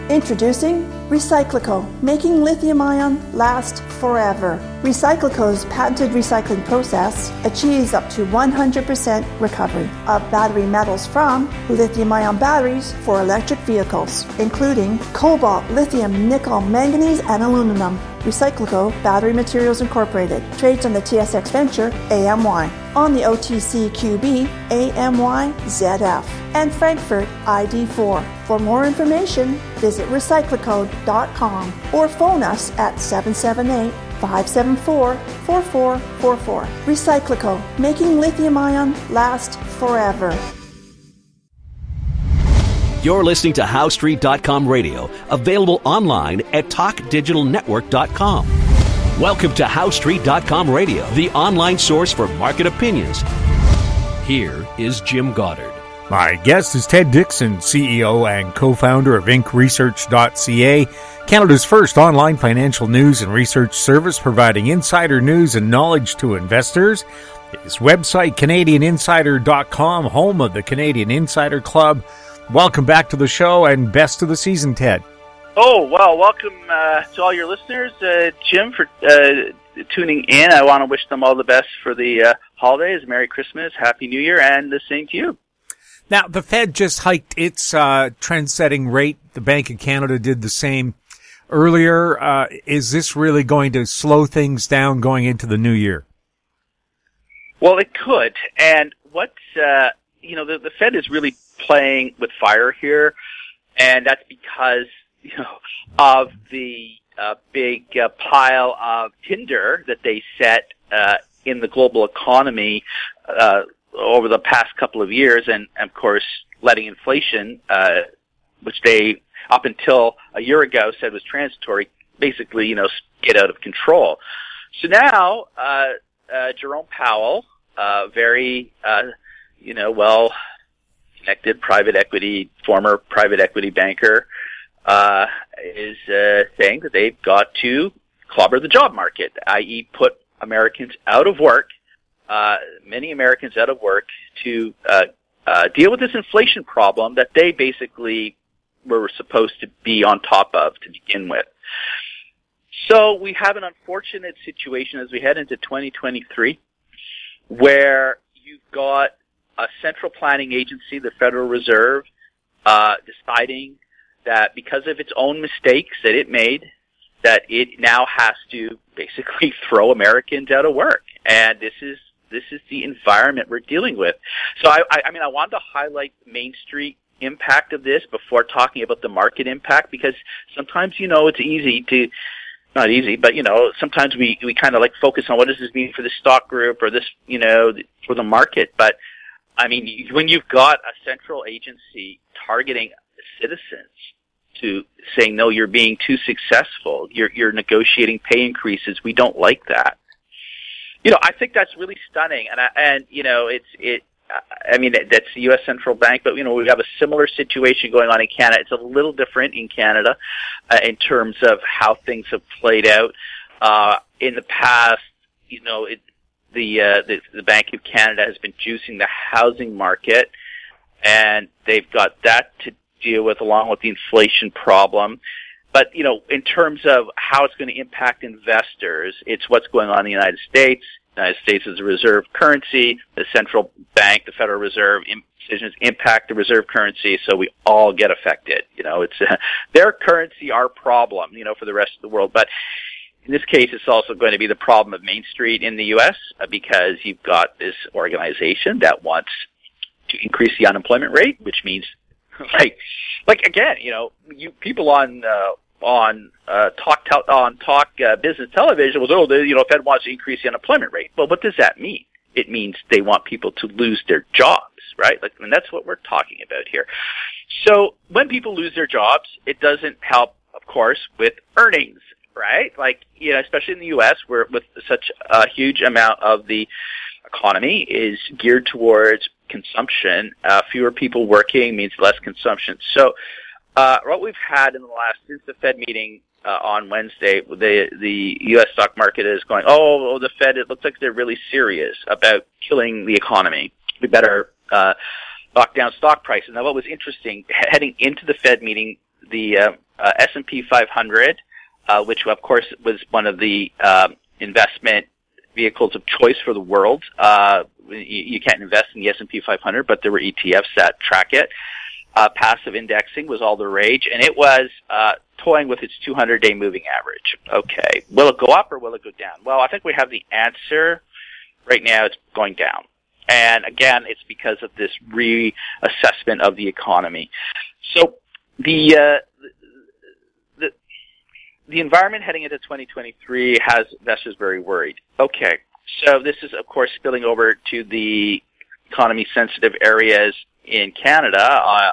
Introducing Recyclico, making lithium-ion last forever. Recyclico's patented recycling process achieves up to 100% recovery of battery metals from lithium-ion batteries for electric vehicles, including cobalt, lithium, nickel, manganese, and aluminum. Recyclico Battery Materials Incorporated trades on the TSX Venture AMY, on the OTCQB AMYZF, and Frankfurt ID4. For more information, visit recyclicode.com or phone us at 778-574-4444. Recyclico, making lithium-ion last forever. You're listening to HowStreet.com radio, available online at TalkDigitalNetwork.com. Welcome to HowStreet.com radio, the online source for market opinions. Here is Jim Goddard. My guest is Ted Dixon, CEO and co-founder of IncResearch.ca, Canada's first online financial news and research service providing insider news and knowledge to investors. His website, CanadianInsider.com, home of the Canadian Insider Club. Welcome back to the show and best of the season, Ted. Oh, well, welcome to all your listeners. Jim, for tuning in. I want to wish them all the best for the holidays. Merry Christmas, Happy New Year, and the same to you. Now, the Fed just hiked its trend-setting rate. The Bank of Canada did the same earlier. Is this really going to slow things down going into the new year? Well, it could. And what's, the Fed is really playing with fire here, and that's because, of the big pile of tinder that they set in the global economy over the past couple of years, and of course letting inflation, which they up until a year ago said was transitory, basically get out of control. So now Jerome Powell, very well connected former private equity banker, is saying that they've got to clobber the job market, i.e. put Americans out of work, many Americans out of work, to deal with this inflation problem that they basically were supposed to be on top of to begin with. So we have an unfortunate situation as we head into 2023 where you've got a central planning agency, the Federal Reserve, deciding that because of its own mistakes that it made, that it now has to basically throw Americans out of work. And this is the environment we're dealing with. So I wanted to highlight the Main Street impact of this before talking about the market impact, because sometimes, it's easy to, not easy, but, sometimes we kind of focus on what does this mean for the stock group or this, for the market. But when you've got a central agency targeting citizens to saying, no, you're being too successful, you're negotiating pay increases, we don't like that. I think that's really stunning, that's the U.S. Central Bank, but we have a similar situation going on in Canada. It's a little different in Canada in terms of how things have played out. In the past, the Bank of Canada has been juicing the housing market, and they've got that to deal with along with the inflation problem. But, in terms of how it's going to impact investors, it's what's going on in the United States. The United States is a reserve currency. The central bank, the Federal Reserve, decisions impact the reserve currency, so we all get affected. It's their currency, our problem, for the rest of the world. But in this case, it's also going to be the problem of Main Street in the U.S. Because you've got this organization that wants to increase the unemployment rate, which means, again, you people on talk business television was, Fed wants to increase the unemployment rate. Well, what does that mean? It means they want people to lose their jobs, right? And that's what we're talking about here. So when people lose their jobs, it doesn't help, of course, with earnings, right? Especially in the U.S., where with such a huge amount of the economy is geared towards consumption. Fewer people working means less consumption. So what we've had in the since the Fed meeting on Wednesday, the U.S. stock market is going, the Fed, it looks like they're really serious about killing the economy. We better lock down stock prices. Now, what was interesting, heading into the Fed meeting, the S&P 500, which of course was one of the investment vehicles of choice for the world. You can't invest in the S&P 500, but there were ETFs that track it. Passive indexing was all the rage, and it was toying with its 200-day moving average. Okay. Will it go up or will it go down? Well, I think we have the answer. Right now it's going down. And again, it's because of this reassessment of the economy. So the environment heading into 2023 has investors very worried. Okay. So this is, of course, spilling over to the economy-sensitive areas in Canada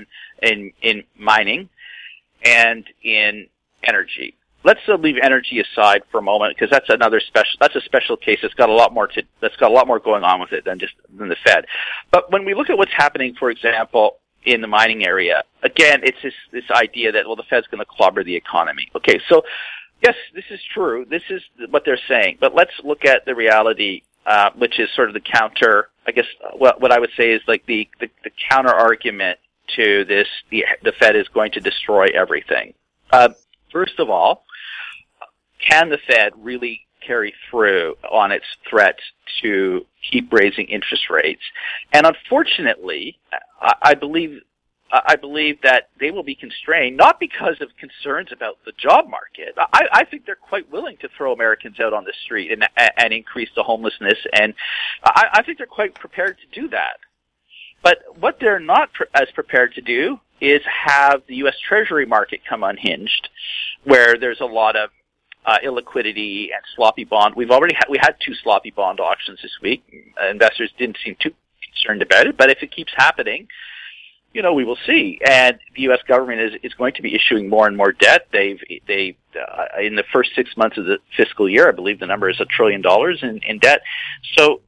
in mining and in energy. Let's leave energy aside for a moment because that's a special case that's got a lot more going on with it than the Fed. But when we look at what's happening, for example, in the mining area, again, it's this idea that, well, the Fed's going to clobber the economy. Okay, so yes, this is true. This is what they're saying. But let's look at the reality, which is sort of the counter, I guess, what I would say is like the counter argument to this, the Fed is going to destroy everything. First of all, can the Fed really carry through on its threat to keep raising interest rates? And unfortunately, I believe that they will be constrained, not because of concerns about the job market. I think they're quite willing to throw Americans out on the street and increase the homelessness, and I think they're quite prepared to do that. But what they're not as prepared to do is have the U.S. Treasury market come unhinged, where there's a lot of illiquidity and sloppy bond. We had 2 sloppy bond auctions this week. Investors didn't seem too concerned about it, but if it keeps happening, we will see. And the U.S. government is going to be issuing more and more debt. They've in the first 6 months of the fiscal year, I believe the number is $1 trillion in debt. So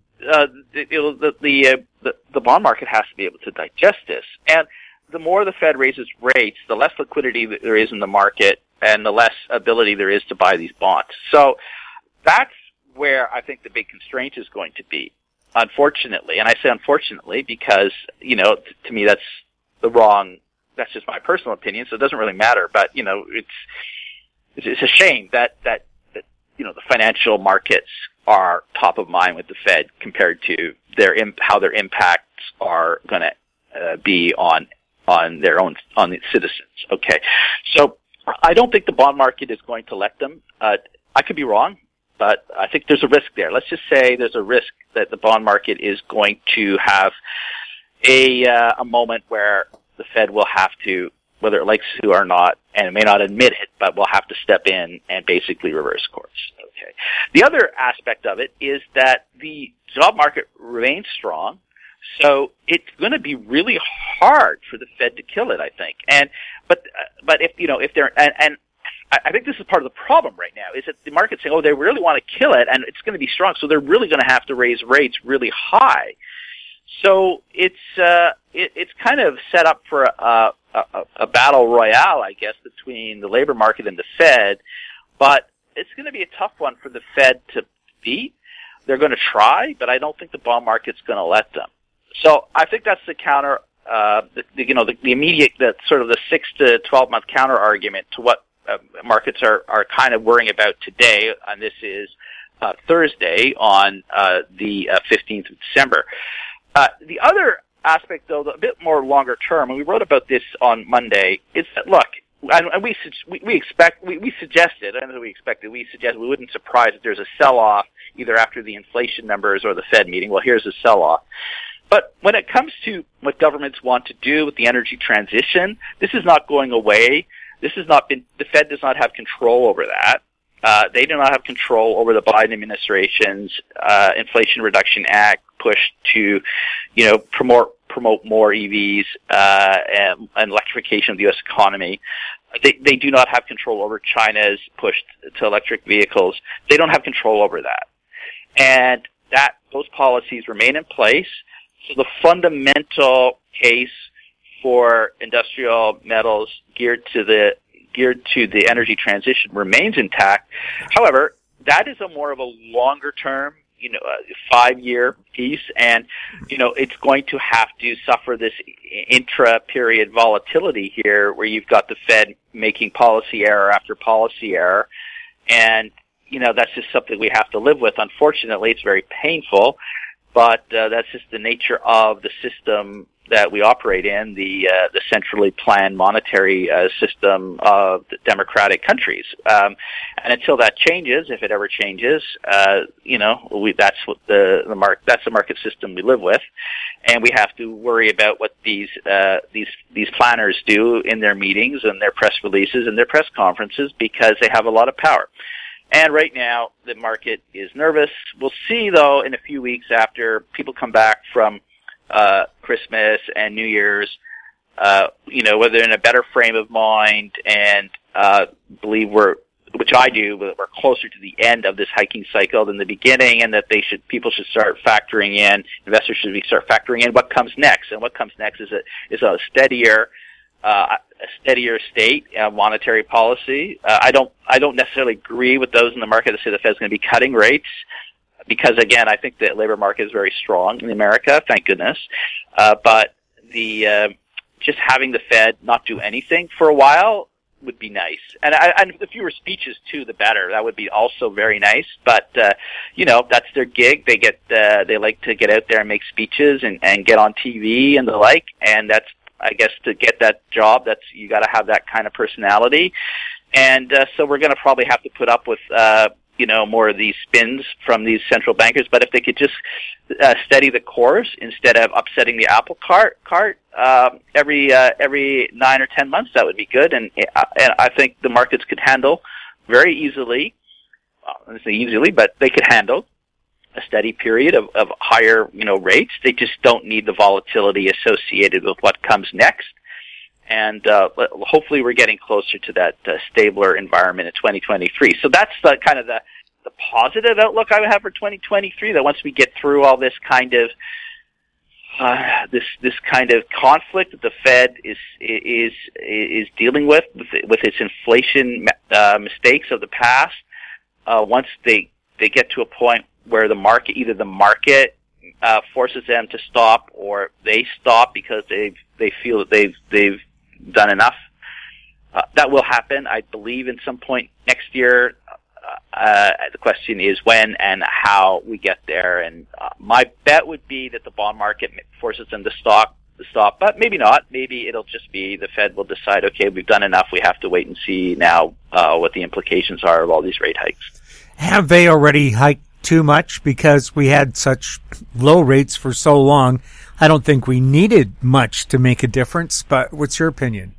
the bond market has to be able to digest this. And the more the Fed raises rates, the less liquidity there is in the market and the less ability there is to buy these bonds. So that's where I think the big constraint is going to be, unfortunately. And I say unfortunately because, to me that's just my personal opinion, so it doesn't really matter. But, it's a shame that the financial markets are top of mind with the Fed compared to how their impacts are going to be on the citizens. Okay. So I don't think the bond market is going to let them. I could be wrong, but I think there's a risk there. Let's just say there's a risk that the bond market is going to have a moment where the Fed will have to, whether it likes to or not, and it may not admit it, but will have to step in and basically reverse course. Okay. The other aspect of it is that the job market remains strong. So it's going to be really hard for the Fed to kill it, I think. But if they're, and I think this is part of the problem right now, is that the market's saying, they really want to kill it and it's going to be strong. So they're really going to have to raise rates really high. So it's kind of set up for a battle royale, I guess, between the labor market and the Fed. But it's going to be a tough one for the Fed to beat. They're going to try, but I don't think the bond market's going to let them. So I think that's the counter, the immediate, sort of the 6 to 12 month counter argument to what markets are kind of worrying about today. And this is Thursday on the 15th of December. The other aspect, though, a bit more longer term, and we wrote about this on Monday, is that look, and we suggested, I don't know we expected, we suggested we wouldn't surprise if there's a sell-off either after the inflation numbers or the Fed meeting. Well, here's a sell-off. But when it comes to what governments want to do with the energy transition, this is not going away. The Fed does not have control over that. They do not have control over the Biden administration's Inflation Reduction Act push to, promote more EVs and electrification of the U.S. economy. They do not have control over China's push to electric vehicles. They don't have control over that. And those policies remain in place. So the fundamental case for industrial metals geared to the energy transition remains intact. However, that is more of a longer term a 5-year piece, and it's going to have to suffer this intra-period volatility here, where you've got the Fed making policy error after policy error, and that's just something we have to live with. Unfortunately, it's very painful, but that's just the nature of the system that we operate in, the centrally planned monetary system of the democratic countries. And until that changes, if it ever changes, that's what that's the market system we live with, and we have to worry about what these planners do in their meetings and their press releases and their press conferences, because they have a lot of power. And right now, the market is nervous. We'll see, though, in a few weeks after people come back from Christmas and New Year's, whether they're in a better frame of mind and believe which I do, we're closer to the end of this hiking cycle than the beginning, and that people should start factoring in, investors should start factoring in what comes next. And what comes next is a steadier state monetary policy. I don't necessarily agree with those in the market that say the Fed's going to be cutting rates, because again, I think the labor market is very strong in America, thank goodness. But just having the Fed not do anything for a while would be nice. And the fewer speeches too, the better. That would be also very nice. But that's their gig. They like to get out there and make speeches and get on TV and the like. And that's, I guess, to get that job, you got to have that kind of personality. And so we're going to probably have to put up with more of these spins from these central bankers. But if they could just steady the course instead of upsetting the apple cart every 9 or 10 months, that would be good. And I think the markets could handle very easily. Well, I say easily, but they could handle a steady period of higher, rates. They just don't need the volatility associated with what comes next. And hopefully we're getting closer to that stabler environment in 2023. So that's the kind of the positive outlook I would have for 2023, that once we get through all this kind of this kind of conflict that the Fed is dealing with its inflation mistakes of the past, once they get to a point where either the market forces them to stop, or they stop because they feel that they've done enough. That will happen, I believe, in some point next year. The question is when and how we get there. And my bet would be that the bond market forces them to stop, but maybe not. Maybe it'll just be the Fed will decide, okay, we've done enough. We have to wait and see now what the implications are of all these rate hikes. Have they already hiked too much? Because we had such low rates for so long. I don't think we needed much to make a difference, but what's your opinion?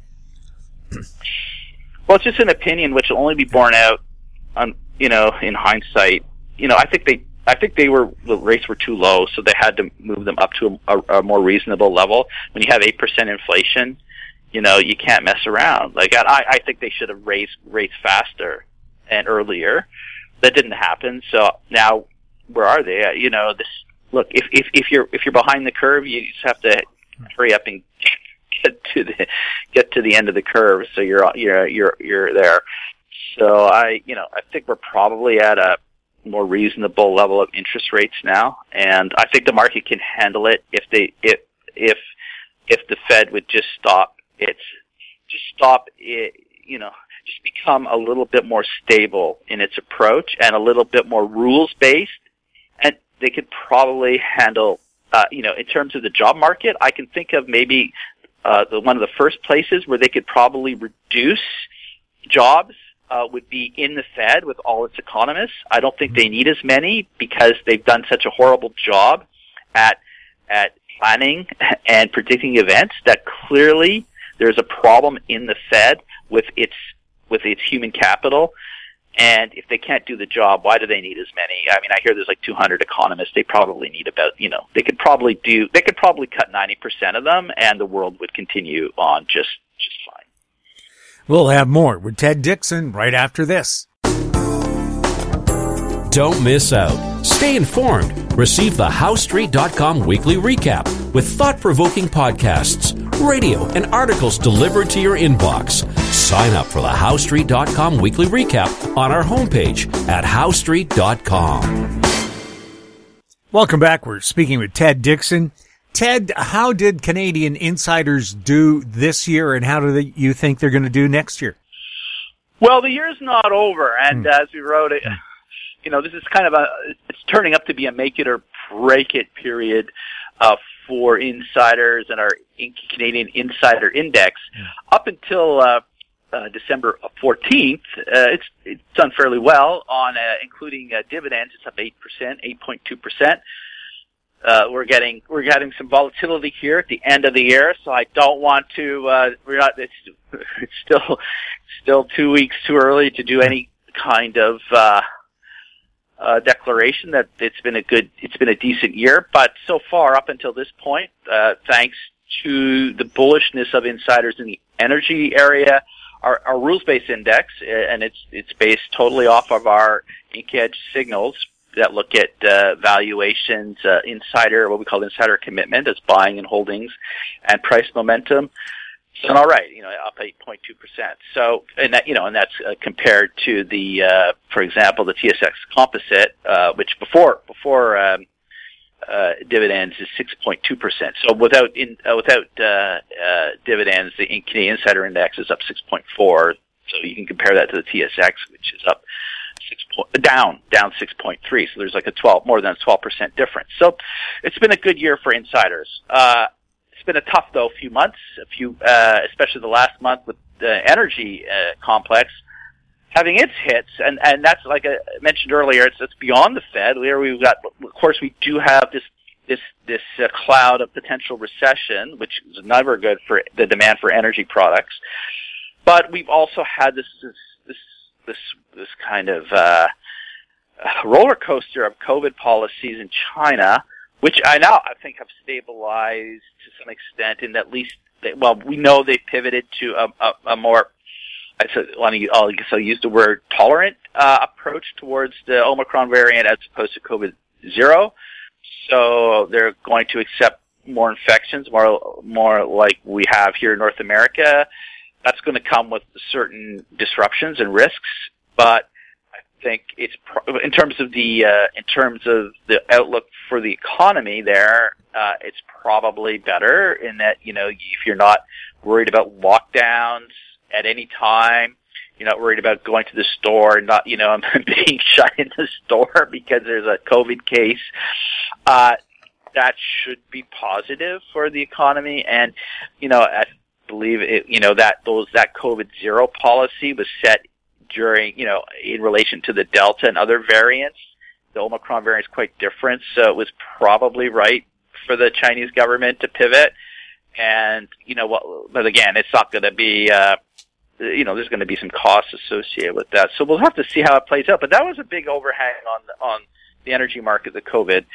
Well, it's just an opinion which will only be borne out on, in hindsight. I think the rates were too low, so they had to move them up to a more reasonable level. When you have 8% inflation, you can't mess around. Like, I think they should have raised rates faster and earlier. That didn't happen. So now, where are they? Look, if you're behind the curve, you just have to hurry up and get to the end of the curve, so you're there. So I think we're probably at a more reasonable level of interest rates now, and I think the market can handle it if the Fed would just become a little bit more stable in its approach and a little bit more rules based, and they could probably handle. In terms of the job market, I can think of maybe one of the first places where they could probably reduce jobs would be in the Fed with all its economists. I don't think they need as many because they've done such a horrible job at planning and predicting events that clearly there's a problem in the Fed with its human capital. And if they can't do the job, why do they need as many? I mean, I hear there's like 200 economists. They probably need about, they could probably cut 90% of them, and the world would continue on just fine. We'll have more with Ted Dixon right after this. Don't miss out. Stay informed. Receive the HowStreet.com weekly recap with thought-provoking podcasts, radio, and articles delivered to your inbox. Sign up for the HowStreet.com weekly recap on our homepage at HowStreet.com. Welcome back. We're speaking with Ted Dixon. Ted, how did Canadian insiders do this year, and how do you think they're going to do next year? Well, the year's not over, and as we wrote it, this is kind of it's turning up to be a make it or break it period for insiders and our Canadian Insider Index. Up until December 14th, it's done fairly well on including dividends. It's up 8.2%. We're getting some volatility here at the end of the year, so I don't want to. It's still 2 weeks too early to do any kind of declaration that it's been a decent year. But so far, up until this point, thanks to the bullishness of insiders in the energy area, our rules-based index, and it's based totally off of our InkEdge signals that look at valuations, what we call insider commitment, as buying and holdings, and price momentum. It's done all right, up 8.2%. So, and that's compared to the, for example, the TSX Composite, which before dividends is 6.2%. So without dividends, the Canadian Insider Index is up 6.4. So you can compare that to the TSX, which is up down 6.3. So there's like more than a 12% difference. So it's been a good year for insiders. It's been a tough few months, especially the last month with the energy complex having its hits, and that's like I mentioned earlier. It's beyond the Fed. We've got, of course, we do have this cloud of potential recession, which is never good for the demand for energy products. But we've also had this kind of roller coaster of COVID policies in China, which I think have stabilized to some extent, and at least, we know they pivoted to a more, I'll use the word tolerant approach towards the Omicron variant as opposed to COVID-0. So they're going to accept more infections, more like we have here in North America. That's going to come with certain disruptions and risks, but I think it's in terms of the outlook for the economy there, it's probably better in that if you're not worried about lockdowns at any time, you're not worried about going to the store and not being shut in the store because there's a COVID case. That should be positive for the economy, and I believe that COVID-0 policy was set during in relation to the Delta and other variants. The Omicron variant is quite different, so it was probably right for the Chinese government to pivot. And but again, it's not going to be there's going to be some costs associated with that. So we'll have to see how it plays out. But that was a big overhang on the energy market, the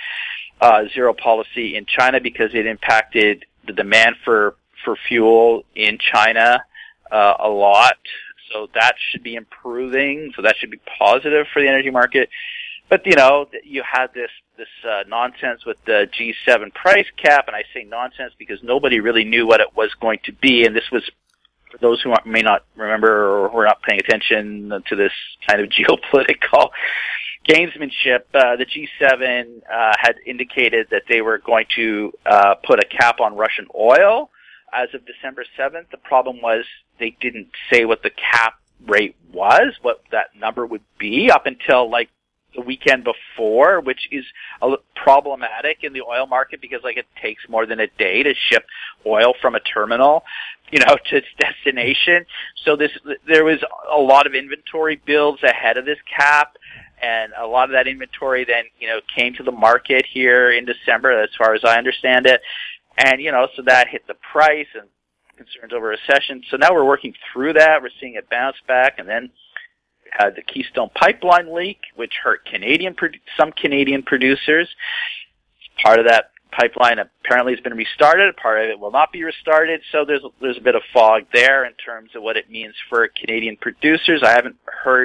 COVID-0 policy in China, because it impacted the demand for fuel in China a lot. So that should be improving. So that should be positive for the energy market. But you had this nonsense with the G7 price cap, and I say nonsense because nobody really knew what it was going to be. And this was, for those who may not remember or who are not paying attention to this kind of geopolitical gamesmanship, the G7 had indicated that they were going to put a cap on Russian oil as of December 7th. The problem was they didn't say what the cap rate was, what that number would be, up until like the weekend before, which is problematic in the oil market because it takes more than a day to ship oil from a terminal, to its destination. So there was a lot of inventory builds ahead of this cap, and a lot of that inventory then, came to the market here in December, as far as I understand it. And, so that hit the price and concerns over recession. So now we're working through that. We're seeing it bounce back, and then the Keystone Pipeline leak, which hurt some Canadian producers. Part of that pipeline apparently has been restarted. Part of it will not be restarted. So there's a bit of fog there in terms of what it means for Canadian producers. I haven't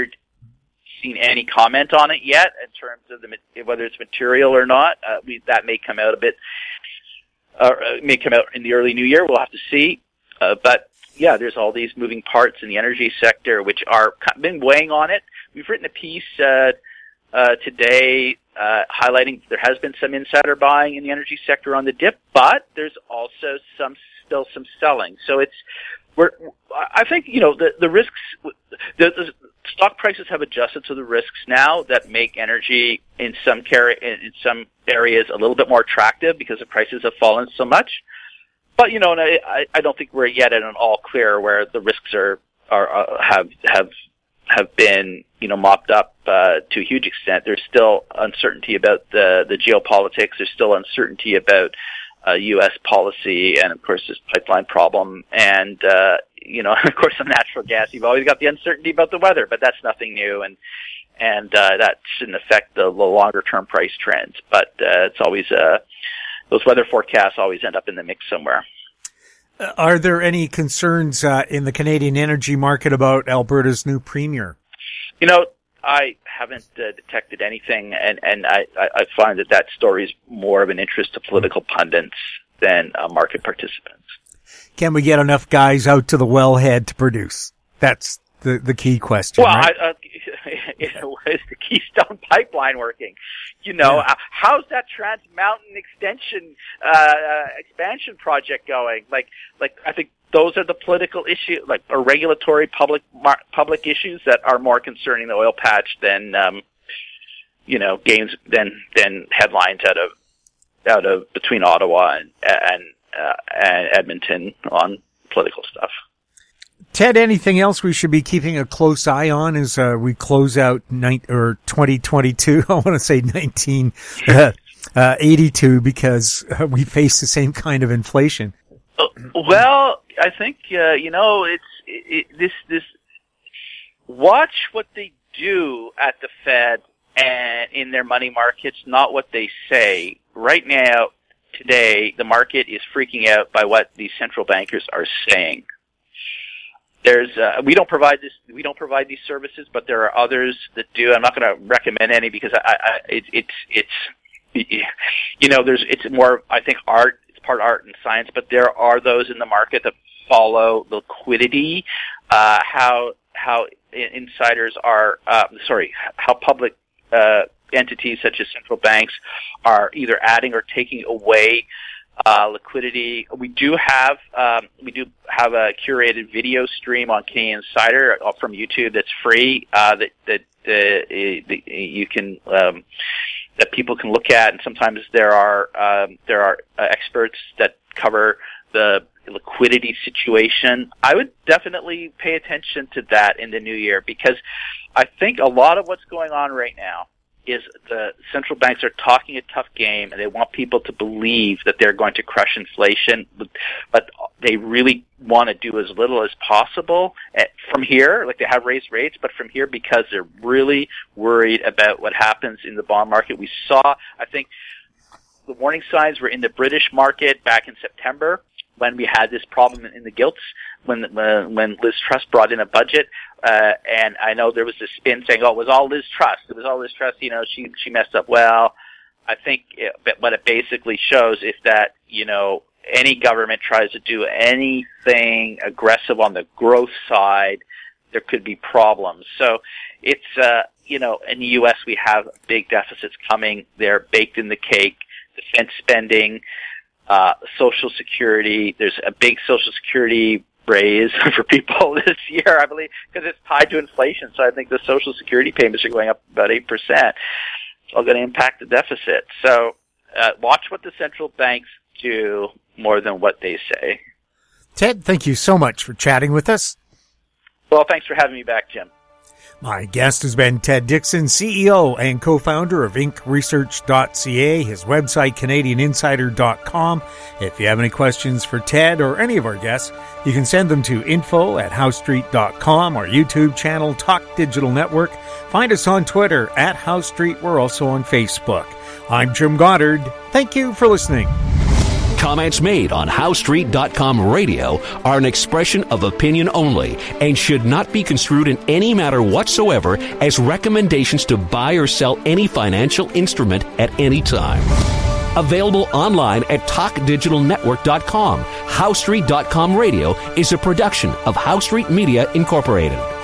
seen any comment on it yet in terms of whether it's material or not. That may come out may come out in the early new year. We'll have to see. But yeah, there's all these moving parts in the energy sector which are been weighing on it. We've written a piece today highlighting there has been some insider buying in the energy sector on the dip, but there's also still some selling. So I think, the risks, the stock prices have adjusted to the risks now that make energy in some areas a little bit more attractive because the prices have fallen so much. But, I don't think we're yet at an all clear where the risks have been, mopped up to a huge extent. There's still uncertainty about the geopolitics. There's still uncertainty about U.S. policy, and of course this pipeline problem, and of course some natural gas. You've always got the uncertainty about the weather, but that's nothing new, and that shouldn't affect the longer term price trends. But it's always those weather forecasts always end up in the mix somewhere. Are there any concerns in the Canadian energy market about Alberta's new premier? I haven't detected anything, and I find that story is more of an interest to political pundits than market participants. Can we get enough guys out to the wellhead to produce? That's the key question. Well, right? Is the Keystone Pipeline working? How's that Trans Mountain extension expansion project going? Like I think those are the political issues, or regulatory public issues that are more concerning the oil patch than games than headlines out of between Ottawa and Edmonton on political stuff. Ted, anything else we should be keeping a close eye on as we close out 2022? I want to say 1982 because we face the same kind of inflation. Well, I think this. Watch what they do at the Fed and in their money markets, not what they say. Right now, today, the market is freaking out by what these central bankers are saying. We don't provide these services, but there are others that do. I'm not going to recommend any because it's more, I think, art. It's part art and science, but there are those in the market that follow liquidity, how insiders are, how public entities such as central banks are either adding or taking away liquidity. We do have a curated video stream on Canadian Insider from YouTube that's free that you can that people can look at, and sometimes there are experts that cover the liquidity situation. I would definitely pay attention to that in the new year because I think a lot of what's going on right now is the central banks are talking a tough game and they want people to believe that they're going to crush inflation, but they really want to do as little as possible from here. Like, they have raised rates, but from here because they're really worried about what happens in the bond market. We saw, I think, the warning signs were in the British market back in September when we had this problem in the gilts, when Liz Truss brought in a budget, and I know there was this spin saying, "Oh, it was all Liz Truss. It was all Liz Truss. She messed up." Well, I think what it basically shows is that any government tries to do anything aggressive on the growth side, there could be problems. So it's in the U.S. we have big deficits coming. They're baked in the cake. Defense spending. Social Security, there's a big Social Security raise for people this year, I believe, because it's tied to inflation. So I think the Social Security payments are going up about 8%. It's all going to impact the deficit. So watch what the central banks do more than what they say. Ted, thank you so much for chatting with us. Well, thanks for having me back, Jim. My guest has been Ted Dixon, CEO and co-founder of InkResearch.ca, his website, CanadianInsider.com. If you have any questions for Ted or any of our guests, you can send them to info@HowStreet.com, our YouTube channel, Talk Digital Network. Find us on Twitter @HowStreet. We're also on Facebook. I'm Jim Goddard. Thank you for listening. Comments made on HowStreet.com radio are an expression of opinion only and should not be construed in any matter whatsoever as recommendations to buy or sell any financial instrument at any time. Available online at TalkDigitalNetwork.com. HowStreet.com radio is a production of HowStreet Media Incorporated.